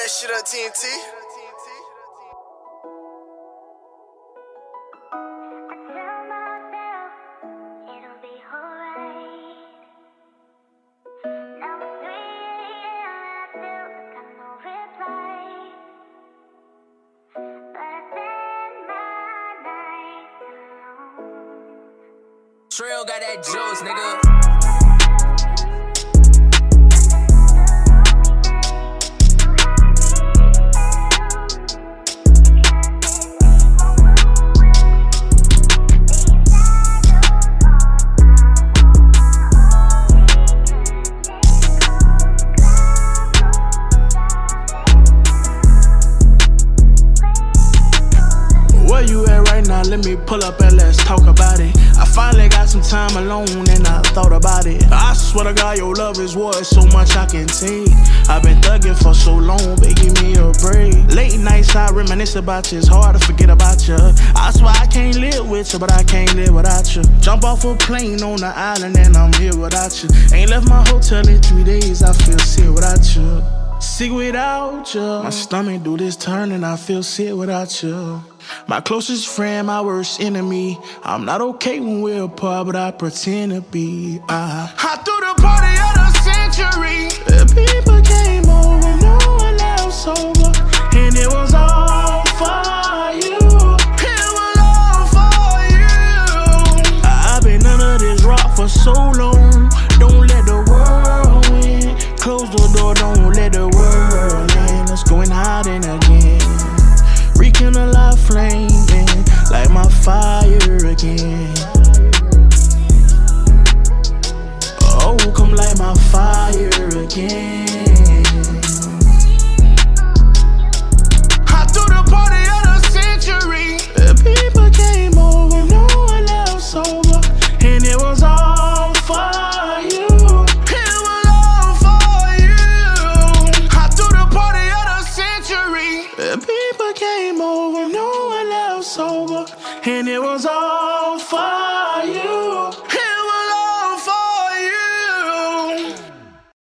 that shit up, TNT. Trail got that juice, nigga. Where you at right now? Let me pull up and let's talk about it. I finally got some time alone and I thought about it. I swear to God, your love is worth so much I can take. I've been thugging for so long, but give me a break. Late nights I reminisce about you, it's hard to forget about you. I swear I can't live with you, but I can't live without you. Jump off a plane on the island and I'm here without you. Ain't left my hotel in 3 days, I feel sick without you. Sick without you. My stomach do this turn and I feel sick without you. My closest friend, my worst enemy. I'm not okay when we're apart, but I pretend to be. I threw the party of the century. The people came over, no one else sober, and it was all for you. It was all for you. I've been under this rock for so long. Don't let the world win. Close the door, don't let the world in. Let's go and hide in again. Rekindle our flame, light my fire again. Oh, come light my fire again. I threw the party of the century. The people came over, no one else sober, and it was all for you. It was all for you. I threw the party of the century. The people came over, no one else sober, and it was all for you.